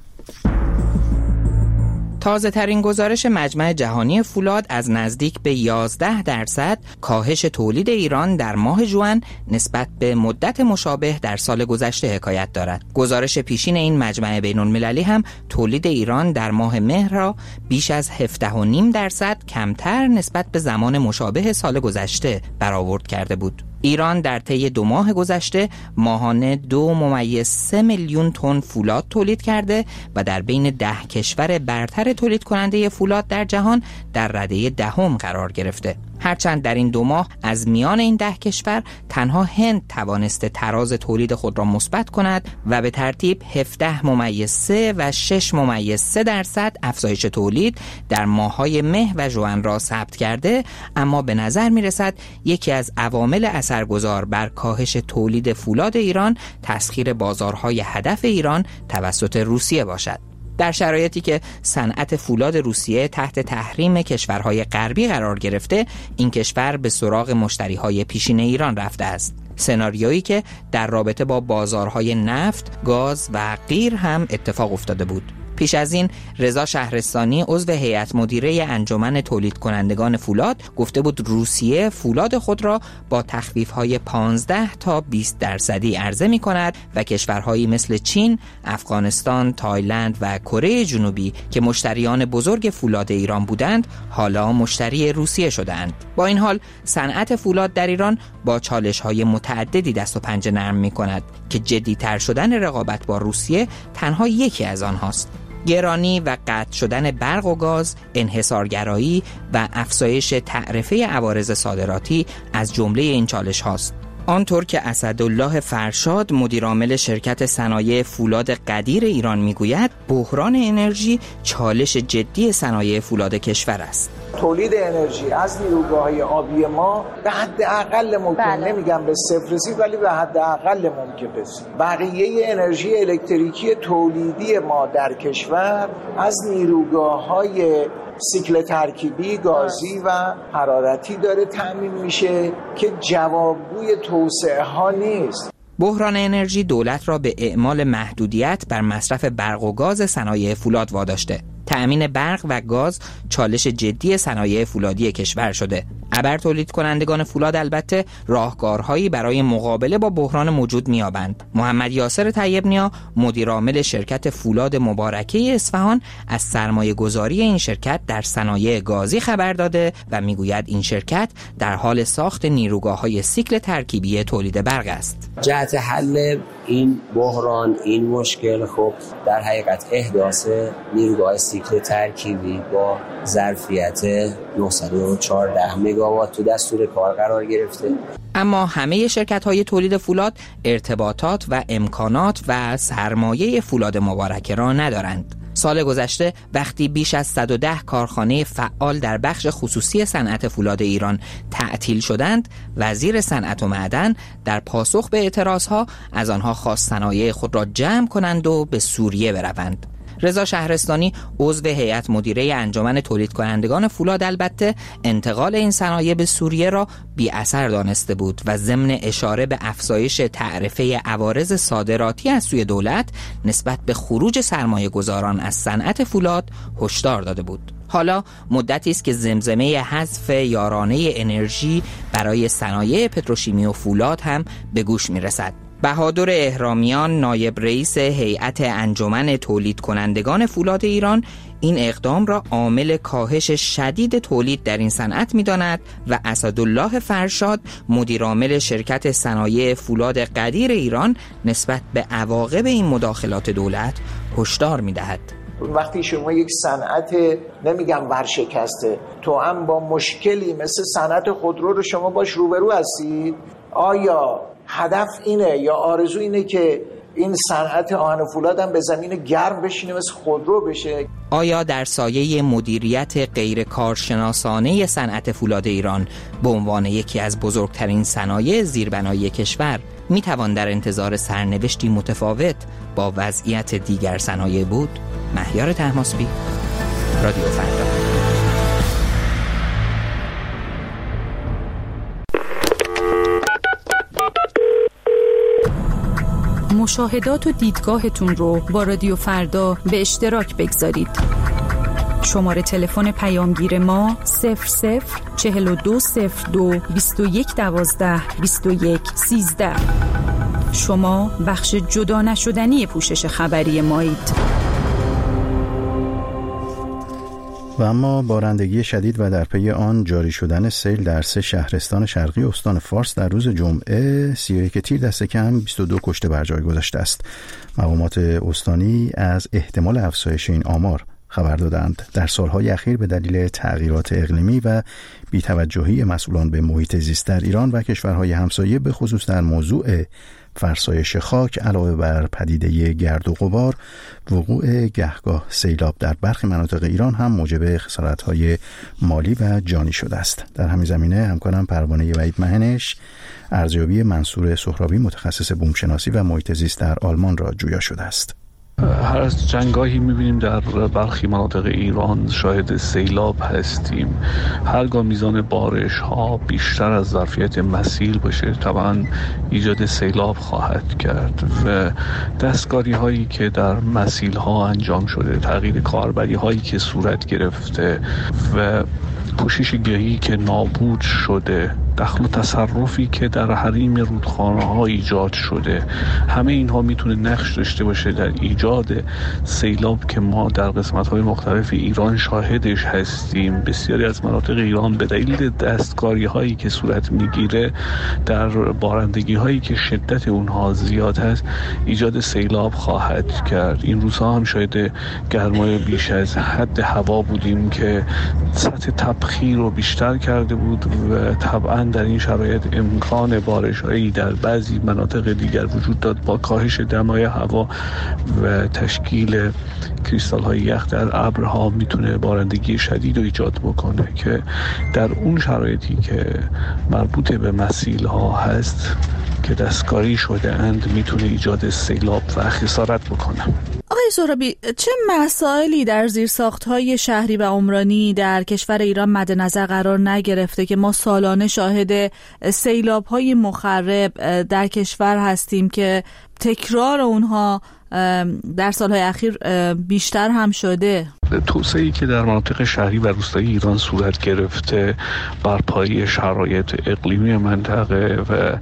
تازه ترین گزارش مجمع جهانی فولاد از نزدیک به 11% کاهش تولید ایران در ماه ژوئن نسبت به مدت مشابه در سال گذشته حکایت دارد. گزارش پیشین این مجمع بین‌المللی هم تولید ایران در ماه مهر را بیش از 17.5% کمتر نسبت به زمان مشابه سال گذشته برآورد کرده بود. ایران در طی 2 ماه گذشته ماهانه 2.3 میلیون تن فولاد تولید کرده و در بین 10 کشور برتر تولید کننده فولاد در جهان در رده 10 قرار گرفته. هرچند در این 2 ماه از میان این 10 کشور تنها هند توانسته تراز تولید خود را مثبت کند و به ترتیب 17.3 و 6.3% افزایش تولید در ماه‌های مه و ژوئن را ثبت کرده، اما به نظر می‌رسد یکی از عوامل اثرگذار بر کاهش تولید فولاد ایران تسخیر بازارهای هدف ایران توسط روسیه باشد. در شرایطی که صنعت فولاد روسیه تحت تحریم کشورهای غربی قرار گرفته، این کشور به سراغ مشتریهای پیشین ایران رفته است. سناریویی که در رابطه با بازارهای نفت، گاز و غیر هم اتفاق افتاده بود. پیش از این رضا شهرستانی عضو هیئت مدیره انجمن تولید کنندگان فولاد گفته بود روسیه فولاد خود را با تخفیف‌های 15 تا 20% عرضه می‌کند و کشورهایی مثل چین، افغانستان، تایلند و کره جنوبی که مشتریان بزرگ فولاد ایران بودند، حالا مشتری روسیه شدند. با این حال صنعت فولاد در ایران با چالش‌های متعددی دست و پنجه نرم می‌کند که جدی‌تر شدن رقابت با روسیه تنها یکی از آنهاست. گرانی و قطع شدن برق و گاز، انحصارگرایی و افزایش تعرفه عوارض صادراتی از جمله این چالش هاست. آنطور که اسدالله فرشاد مدیرعامل شرکت صنایع فولاد قدیر ایران میگوید، بحران انرژی چالش جدی صنایع فولاد کشور است. تولید انرژی از نیروگاه‌های آبی ما به حد اقل ممکن، نمیگم به صفر رسید، ولی به حد اقل ممکن رسید. بقیه انرژی الکتریکی تولیدی ما در کشور از نیروگاه‌های سیکل ترکیبی، گازی و حرارتی داره تامین میشه که جوابگوی توسعه ها نیست. بحران انرژی دولت را به اعمال محدودیت بر مصرف برق و گاز صنایع فولاد واداشته. تأمین برق و گاز چالش جدی صنایع فولادی کشور شده. ابر تولید کنندگان فولاد البته راهکارهایی برای مقابله با بحران موجود می‌یابند. محمد یاسر طیب‌نیا مدیرعامل شرکت فولاد مبارکه اصفهان از سرمایه‌گذاری این شرکت در صنایع گازی خبر داده و میگوید این شرکت در حال ساخت نیروگاه‌های سیکل ترکیبی تولید برق است. جهت حل این بحران، این مشکل، خب در حقیقت احداث نیروگاه سیکل ترکیبی با ظرفیت 914 مگاوات تو دستور کار قرار گرفته. اما همه شرکت‌های تولید فولاد ارتباطات و امکانات و سرمایه فولاد مبارکه را ندارند. سال گذشته وقتی بیش از 110 کارخانه فعال در بخش خصوصی صنعت فولاد ایران تعطیل شدند، وزیر صنعت و معدن در پاسخ به اعتراضها از آنها خواست صنایع خود را جمع کنند و به سوریه بروند. رضا شهرستانی عضو هیئت مدیره انجمن تولید کنندگان فولاد البته انتقال این صنایع به سوریه را بی اثر دانسته بود و ضمن اشاره به افزایش تعرفه عوارض صادراتی از سوی دولت نسبت به خروج سرمایه گذاران از صنعت فولاد هشدار داده بود. حالا مدتی است که زمزمه حذف یارانه انرژی برای صنایع پتروشیمی و فولاد هم به گوش می‌رسد. بهادر اهرامیان نایب رئیس هیئت انجمن تولید کنندگان فولاد ایران این اقدام را عامل کاهش شدید تولید در این صنعت می‌داند و اسدالله فرشاد مدیرعامل شرکت صنایع فولاد قدیر ایران نسبت به عواقب این مداخلات دولت هشدار می‌دهد. وقتی شما یک صنعت نمیگم ورشکسته، توأم با مشکلی مثل صنعت خودرو رو شما باش روبرو هستید، آیا هدف اینه یا آرزو اینه که این صنعت آهن و فولاد هم به زمین گرم بشینه مثل خودرو بشه؟ آیا در سایه مدیریت غیر کارشناسانه صنعت فولاد ایران به عنوان یکی از بزرگترین صنایع زیربنایی کشور میتوان در انتظار سرنوشتی متفاوت با وضعیت دیگر صنایع بود؟ مهیار طهماسبی، رادیو فردا. مشاهدات و دیدگاهتون رو با رادیو فردا به اشتراک بگذارید. شماره تلفن پیامگیر ما 004202 2112 2113. شما بخش جدا نشدنی پوشش خبری مایید. و اما بارندگی شدید و در پی آن جاری شدن سیل در 3 شهرستان شرقی استان فارس در روز جمعه 31 تیر دست کم 22 کشته بر جای گذاشته است. مقامات استانی از احتمال افزایش این آمار خبر دادند. در سالهای اخیر به دلیل تغییرات اقلیمی و بی‌توجهی مسئولان به محیط زیست در ایران و کشورهای همسایه به خصوص در موضوع فرسایش خاک علاوه بر پدیده گرد و غبار، وقوع گهگاه سیلاب در برخی مناطق ایران هم موجب خسارت‌های مالی و جانی شده است. در همین زمینه همکارم پروانه وحید مهنش ارزیابی منصور سهرابی متخصص بومشناسی و محیط زیست در آلمان را جویا شده است. هر از چندگاهی می‌بینیم در برخی مناطق ایران شاهد سیلاب هستیم. هرگاه میزان بارش ها بیشتر از ظرفیت مسیل باشه طبعا ایجاد سیلاب خواهد کرد و دستکاری هایی که در مسیل ها انجام شده، تغییر کاربری هایی که صورت گرفته و پوشش گیاهی که نابود شده، دخل و تصرفی که در حریم رودخانه ها ایجاد شده، همه اینها میتونه نقش داشته باشه در ایجاد سیلاب که ما در قسمت های مختلف ایران شاهدش هستیم. بسیاری از مناطق ایران به دلیل دستکاری هایی که صورت میگیره در بارندگی هایی که شدت اونها زیاد هست ایجاد سیلاب خواهد کرد. این روزها هم شاهد گرمای بیش از حد هوا بودیم که سطح تبخیر رو بیشتر کرده بود و طبعا در این شرایط امکان بارش‌هایی در بعضی مناطق دیگر وجود داد. با کاهش دمای هوا و تشکیل کریستال‌های یخ در ابرها میتونه بارندگی شدید رو ایجاد بکنه که در اون شرایطی که مربوط به مسیل‌ها هست که دستکاری شده اند میتونه ایجاد سیلاب و خسارت بکنه. آقای سهرابی، چه مسائلی در زیرساخت‌های شهری و عمرانی در کشور ایران مد نظر قرار نگرفته که ما سالانه شاهد سیلاب‌های مخرب در کشور هستیم که تکرار اونها در سالهای اخیر بیشتر هم شده؟ توسعه‌ای که در مناطق شهری و روستایی ایران صورت گرفته بر پایه شرایط اقلیمی منطقه و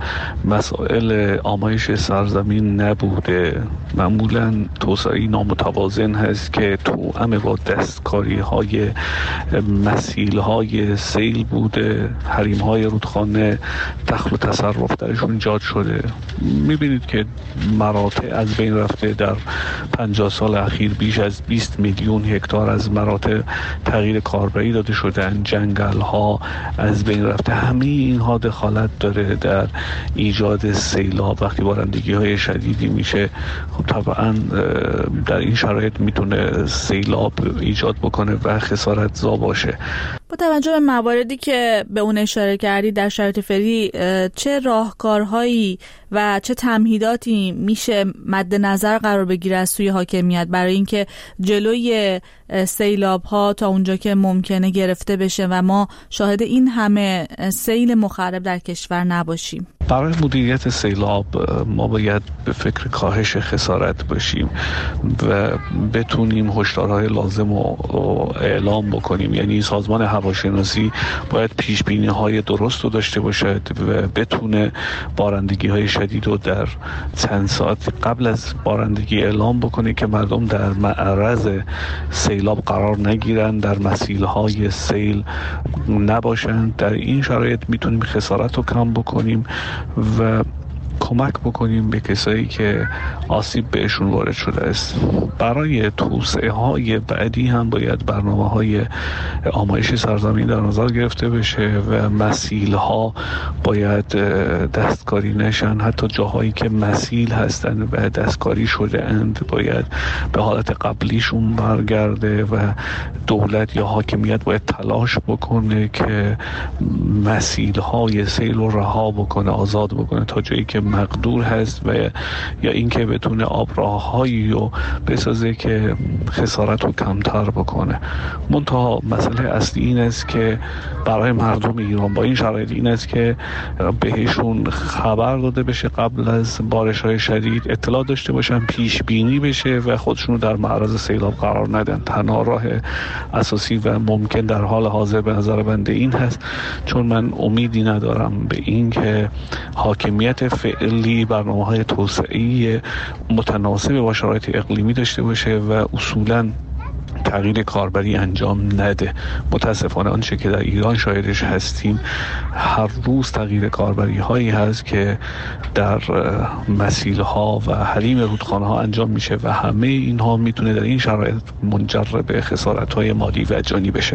مسائل آمایش سرزمین نبوده. معمولاً توسعه‌ای نامتوازن هست که توأم با دستکاری‌های مسیل‌های سیل بوده. حریم‌های رودخانه دخل و تصرف درشون ایجاد شده. می‌بینید که مراتع از بین رفته. در 50 سال اخیر بیش از 20 میلیون هکتار از مراتع تغییر کاربری داده شدن، جنگل ها از بین رفته. همه اینها دخالت داره در ایجاد سیلاب. وقتی بارندگی های شدیدی میشه خب طبعا در این شرایط میتونه سیلاب ایجاد بکنه و خسارت زا باشه. با توجه به مواردی که به اون اشاره کردید در شرایط فعلی چه راهکارهایی و چه تمهیداتی میشه مد نظر قرار بگیره از سوی حاکمیت برای اینکه جلوی سیلاب ها تا اونجا که ممکنه گرفته بشه و ما شاهد این همه سیل مخرب در کشور نباشیم؟ برای مدیریت سیلاب ما باید به فکر کاهش خسارت باشیم و بتونیم هشدارهای لازم رو اعلام بکنیم. یعنی سازمان هواشناسی باید پیشبینی‌های درست رو داشته باشد و بتونه بارندگی‌های شدید رو در چند ساعت قبل از بارندگی اعلام بکنه که مردم در معرض سیلاب قرار نگیرن، در مسیل‌های سیل نباشن. در این شرایط میتونیم خسارت رو کم بکنیم و کمک بکنیم به کسایی که آسیب بهشون وارد شده است. برای توسعه های بعدی هم باید برنامه‌های آمایش سرزمین در نظر گرفته بشه و مسیل ها باید دستکاری نشن. حتی جاهایی که مسیل هستن و دستکاری شده اند باید به حالت قبلیشون برگرده و دولت یا حاکمیت باید تلاش بکنه که مسیل های سیل رو رها بکنه، آزاد بکنه تا جایی که مقدور هست و یا اینکه بتونه آبراههایی رو بسازه که خسارت رو کمتر بکنه. منتها مسئله اصلی این است که برای مردم ایران با این شرایط این است که بهشون خبر داده بشه، قبل از بارش‌های شدید اطلاع داشته باشن، پیش بینی بشه و خودشون رو در معرض سیلاب قرار ندن. تنها راه اساسی و ممکن در حال حاضر به نظر بنده این هست، چون من امیدی ندارم به این که حاکمیت فعلی برنامه‌های توسعه‌ای متناسب با شرایط اقلیمی داشته باشه و اصولاً تغییر کاربری انجام نده. متاسفانه آنچه که در ایران شاهدش هستیم هر روز تغییر کاربری هایی هست که در مسیل ها و حریم رودخانه ها انجام میشه و همه اینها میتونه در این شرایط منجر به خسارت های مالی و جانی بشه.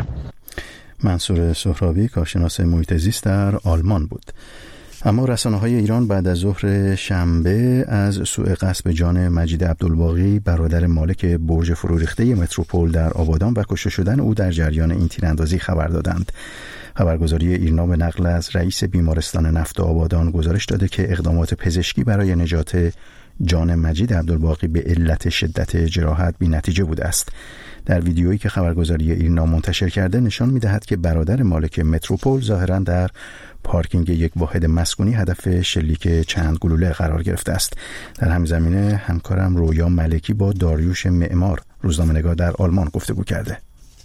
منصور سهرابی، کارشناس محیط زیست در آلمان بود. اما رسانه‌های ایران بعد از ظهر شنبه از سوء قصد جان مجید عبدالباقی برادر مالک برج فروریخته متروپول در آبادان و کشته شدن او در جریان این تیراندازی خبر دادند. خبرگزاری ایرنا به نقل از رئیس بیمارستان نفت آبادان گزارش داده که اقدامات پزشکی برای نجات جان مجید عبدالباقی به علت شدت جراحت بی‌نتیجه بوده است. در ویدیویی که خبرگزاری ایرنا منتشر کرده نشان می‌دهد که برادر مالک متروپول ظاهراً در پارکینگ یک واحد مسکونی هدف شلیک چند گلوله قرار گرفته است. در همین زمینه همکارم رویا ملکی با داریوش معمار، روزنامه‌نگار در آلمان، گفتگو کرده.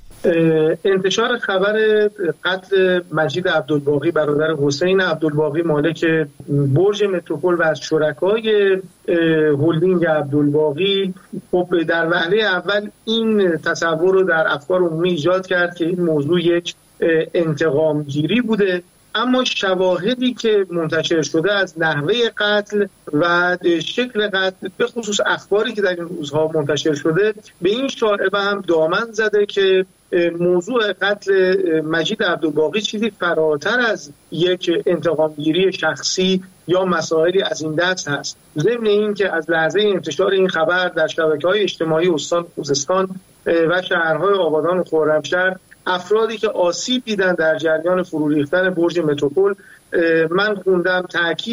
انتشار خبر قتل مجید عبدالباقی برادر حسین عبدالباقی مالک برج متروپول و از شرکای هلدینگ عبدالباقی خب در وهله اول این تصور رو در افکار عمومی ایجاد کرد که این موضوع یک انتقام گیری بوده، اما شواهدی که منتشر شده از نحوه قتل و شکل قتل، به خصوص اخباری که در این روزها منتشر شده، به این شایعه هم دامن زده که موضوع قتل مجید عبدالباقی چیزی فراتر از یک انتقامگیری شخصی یا مسائلی از این دست هست. ضمن این که از لحظه انتشار این خبر در شبکه‌های اجتماعی استان خوزستان و شهرهای آبادان و خرمشهر افرادی که آسیب دیدن در جریان فرو ریختن برج متروپول من خوندم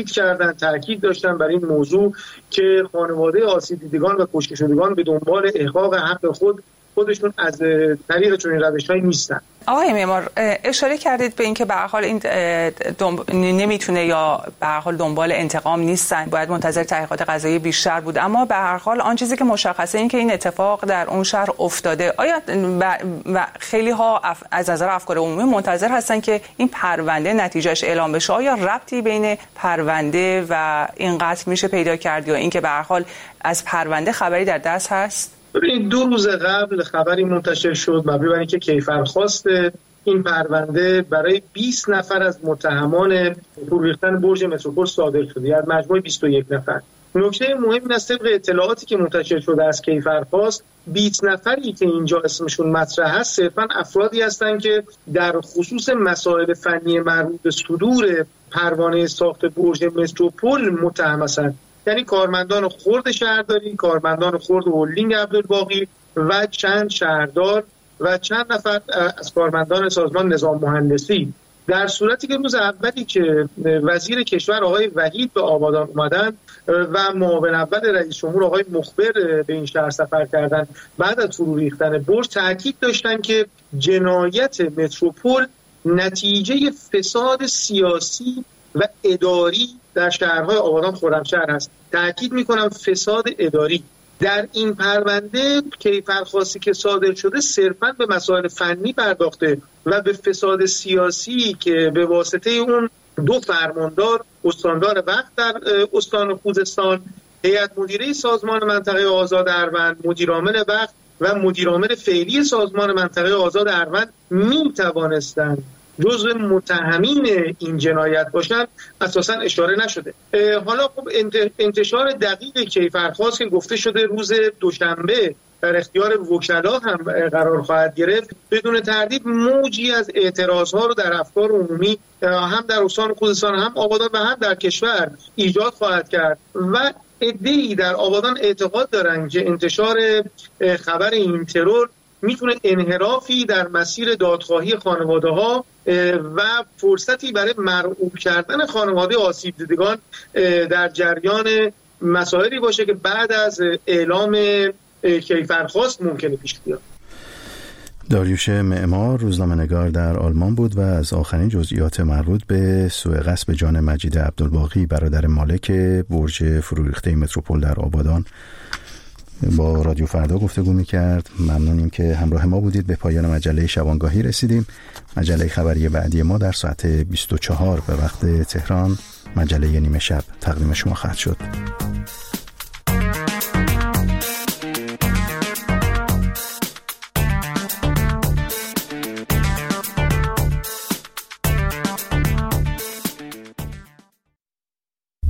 تاکید داشتن بر این موضوع که خانواده آسیب دیدگان و کشته شدگان به دنبال احقاق حق خودشون از طریق چنین روش‌هایی نیستن. آقای معمار، اشاره کردید به اینکه به هر حال این نمیتونه یا به هر حال دنبال انتقام نیستن، باید منتظر تحقیقات قضایی بیشتر بود، اما به هر حال آن چیزی که مشخصه این که این اتفاق در اون شهر افتاده. آیا و خیلی ها از نظر افکار عمومی منتظر هستن که این پرونده نتیجهش اعلام بشه؟ آیا ربطی بین پرونده و این قتل میشه پیدا کرد یا اینکه به هر حال از پرونده خبری در دست هست؟ ببینید 2 روز قبل خبری منتشر شد مبنی بر اینکه کیفرخواست این پرونده برای 20 نفر از متهمان فرو ریختن برج متروپول صادر شده، یعنی مجموع 21 نفر. نکته مهم این است طبق اطلاعاتی که منتشر شده از کیفرخواست 20 نفری که اینجا اسمشون مطرح هست صرفاً افرادی هستند که در خصوص مسائل فنی مربوط به صدور پروانه ساخت برج متروپول متهم هستند، یعنی کارمندان خرد شهرداری، کارمندان خرد هلدینگ عبدالباقی و چند شهردار و چند نفر از کارمندان سازمان نظام مهندسی. در صورتی که روز اولی که وزیر کشور آقای وحید به آبادان اومدن و معاون اول رئیس جمهور آقای مخبر به این شهر سفر کردن بعد از فرو ریختن برج، تاکید داشتن که جنایت متروپول نتیجه فساد سیاسی و اداری در شهرهای آبادان خرمشهر هست. تاکید میکنم فساد اداری. در این پرونده کیفرخواستی که صادر شده صرفاً به مسائل فنی پرداخته و به فساد سیاسی که به واسطه اون 2 فرماندار، استاندار وقت در استان خوزستان، هیئت مدیره سازمان منطقه آزاد اروند، مدیرعامل وقت و مدیرعامل فعلی سازمان منطقه آزاد اروند می توانستند جزو متهمین این جنایت باشن اساسا اشاره نشده. حالا خب انتشار دقیق کیفرخواست که گفته شده روز دوشنبه در اختیار وکلا هم قرار خواهد گرفت، بدون تردید موجی از اعتراضها رو در افکار عمومی هم در استان خوزستان، هم آبادان و هم در کشور ایجاد خواهد کرد و عده‌ای در آبادان اعتقاد دارند که انتشار خبر این ترور میتونه انحرافی در مسیر دادخواهی خانواده‌ها و فرصتی برای مرعوب کردن خانواده آسیب دیدگان در جریان مسائلی باشه که بعد از اعلام کیفرخواست ممکنه پیش بیاد. داریوش معمار روزنامه‌نگار در آلمان بود و از آخرین جزئیات مربوط به سوء قصد جان مجید عبدالباقی برادر مالک برج فروریخته متروپول در آبادان با رادیو فردا گفتگو می‌کرد. ممنونیم که همراه ما بودید. به پایان مجله شبانگاهی رسیدیم. مجله خبری بعدی ما در ساعت 24 به وقت تهران، مجله نیمه شب تقدیم شما خواهد شد.